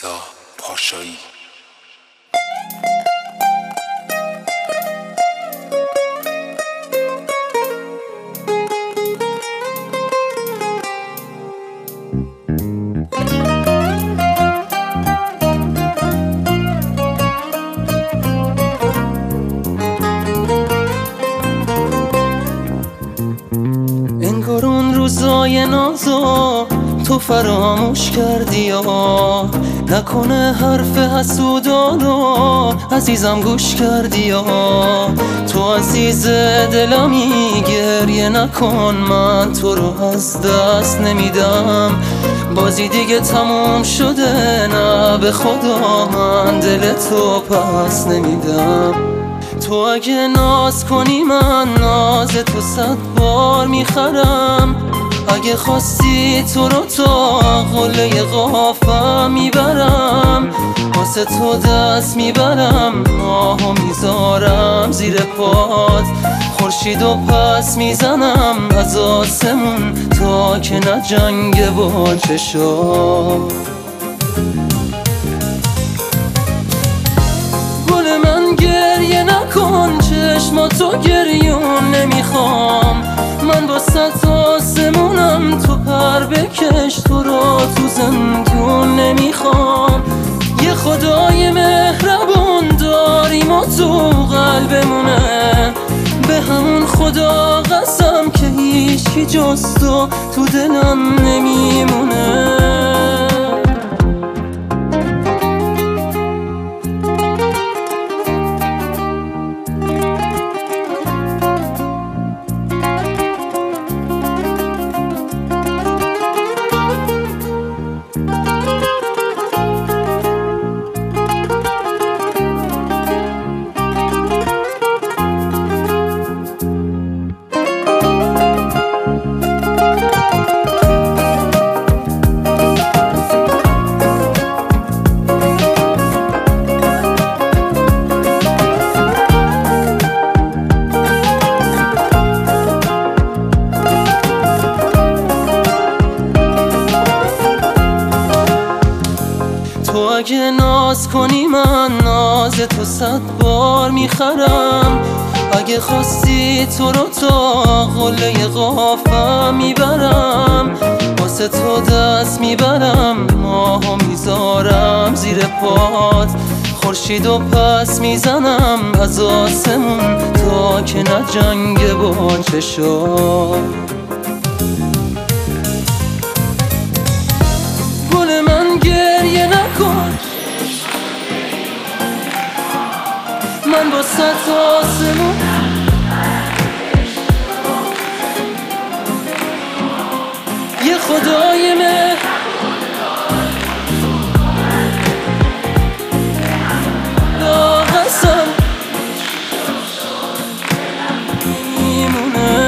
رضا پاشایی. انگار اون روزای نازو تو فراموش کردی یا نکنه حرف حسودانو عزیزم گوش کردی یا تو عزیز دلمی گریه نکن، من تو رو از دست نمیدم، بازی دیگه تموم شده، نه به خدا من دل تو پس نمیدم. تو اگه ناز کنی من ناز تو 100 بار میخرم، اگه خواستی تو رو تا قله قافم میبرم، واسه تو دست میبرم، ماهو میذارم زیر پات، خورشیدو پس میزنم از آسمون تا که نجنگه با چشام. گل من گریه نکن، چشماتو گریون نمیخوام، من با 100 آسمونم، تو پر بکش، تو رو تو زندون نمیخوام. یه خدای مهربون داریم و تو قلبمونه، به همون خدا قسم که هیچی جز تو دلم نمیمونه. تو اگه ناز کنی من ناز تو 100 بار میخرم، اگه خواستی تو رو تا قله قافم میبرم، واسه تو دست میبرم، ماهو میذارم زیر پات، خورشیدو پس میزنم از آسمون تا که نجنگه با چشام. گل من گریه نکن، من با 100 آسمون یه خدای قسم میمونه.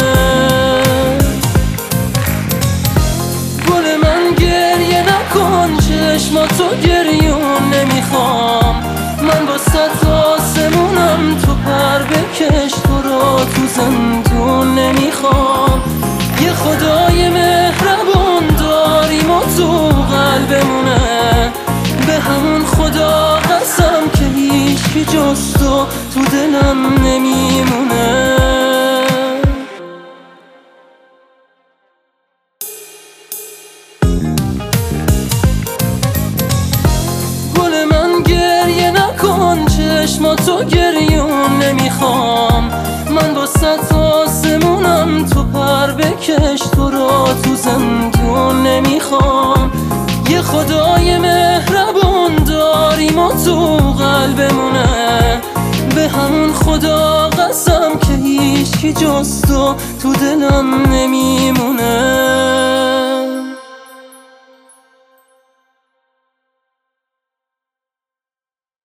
گل من گریه نکن، چشماتو گریون نمیخوام، من با 100 آسمونم، تو پر بکش، تو رو تو زندون نمیخوام. یه خدای مهربون داریم و تو قلبمونه، به همون خدا قسم که هیچی جز تو دلم نمیمونه. گل من گریه نکن، چشماتو گریون نمیخوام، من با 100 آسمونم، تو پر بکش، تو رو تو زندون نمیخوام. یه خدای مهربون داریم و تو قلبمونه، به همون خدا قسم که هیچی جز تو دلم نمیمونه.